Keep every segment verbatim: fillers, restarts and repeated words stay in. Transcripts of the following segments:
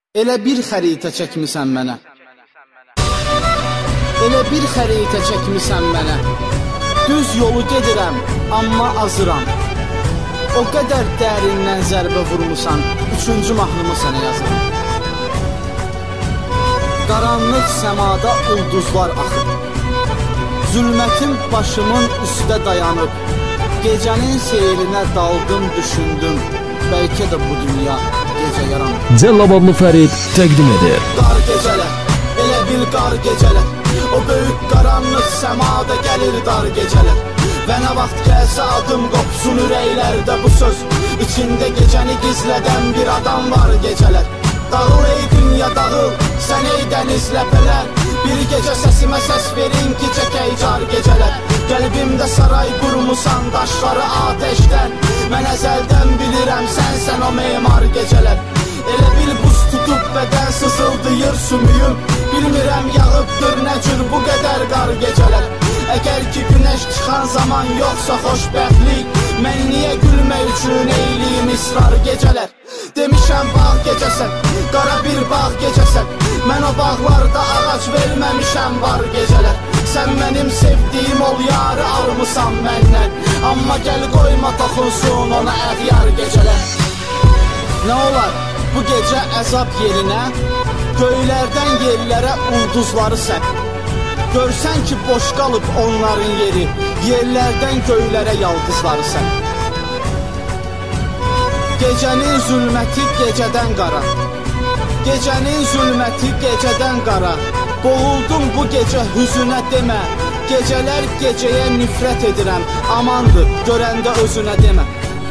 Elə bir xəritə çəkmisən mənə. Elə bir xəritə çəkmisən mənə. Düz yolu gedirəm, amma azıram. O qədər dərindən zərbə vurmusan, üçüncü mahnımı sənə yazıram. Qaranlıq səmada ulduzlar axıb. Zülmətim başımın üstə dayanıb. Gecənin seyrinə daldım, düşündüm. Bəlkə də bu dünya gecə yaranır. Cəllabadlı Fərid təqdim edir. Qar gecələr, elə bil qar gecələr. O böyük qaranlıq səmada gəlir dar gecələr. Və nə vaxt gəlsə adım qopsun ürəklərdə bu söz. İçində gecəni gizlədən bir adam var gecələr. Dağıl ey dünya dağıl, sən ey dəniz ləpələr. Bir gecə səsimə səs verin ki çəkək car gecələr. Qəlbimdə saray qurmusan daşları ateşdən. Mən əzəldən bilirəm sənsən o memar gecələr. Elə bil buz tutub bədən sızıldayır sümüyüm. Bilmirəm yağıbdır nə cür bu qədər qar gecələr. Əgər ki günəş çıxan zaman yoxsa xoşbəxtlik, mən niyə gülmək üçün eyliyim israr gecələr. Demişəm bağ gecəsən, qara bir bağ gecəsən. Mən o bağlarda ağac verməmişəm var gecələr. Sən mənim sevdiyim ol yarı almısan məndən. Amma gəl qoyma toxunsun ona əğyar gecələr. Nə olar bu gecə əzab yerinə, göylərdən yerlərə ulduzları sən. Görsən ki boş qalıb onların yeri, yerlərdən göylərə yaldızları sən. Gecənin zülməti gecədən qara. Gecənin zülməti gecədən qara. Boğuldum bu gecə hüzünə demə. Gecələr gecəyə nifrət edirəm. Amandır görəndə özünə demə.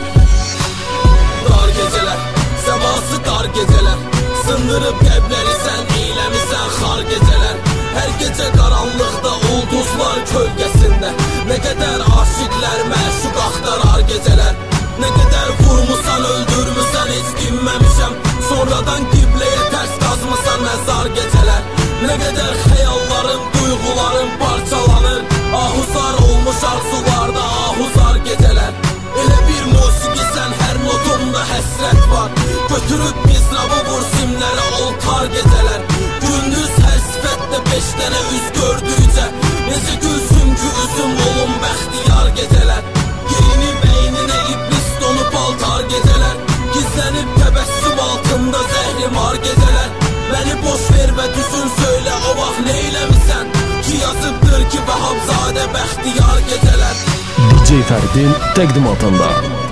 Dar gecələr, səması dar gecələr. Sındırıb qəbləri sən eyləmisən xar gecələr. Hər gecə qaranlıqda ulduzlar kölgəsində. Nə qədər aşiqlər məşuq axtarar gecələr. Nə qədər vurmusan öldürmüsən heç dinməmişəm. Sonradan qibləyə tərs qazmısan məzar gecələr. Nə qədər xəyallarım, duyğularım parçalanır. Ahuzar olmuş arzularda ahuzar gecələr. Elə bir musiqisən hər notumda həsrət var. Götürüb mizrabı vur simlərə oltar gecələr. Gündüz hər sifətdə beş dənə üz gördükcə necə gülsün ki üzüm olun bəxtiyar gecələr. Geyinib beyninə iblis donub altar gecələr. Gizlənib təbəssüm altında zəhrimar gecələr. Məni boş ver və düzün söylə o vaxt neyləmisən ki yazıbdır ki Vəhabzadə bəxtiyar gecələr. D J Fəridin təqdimatında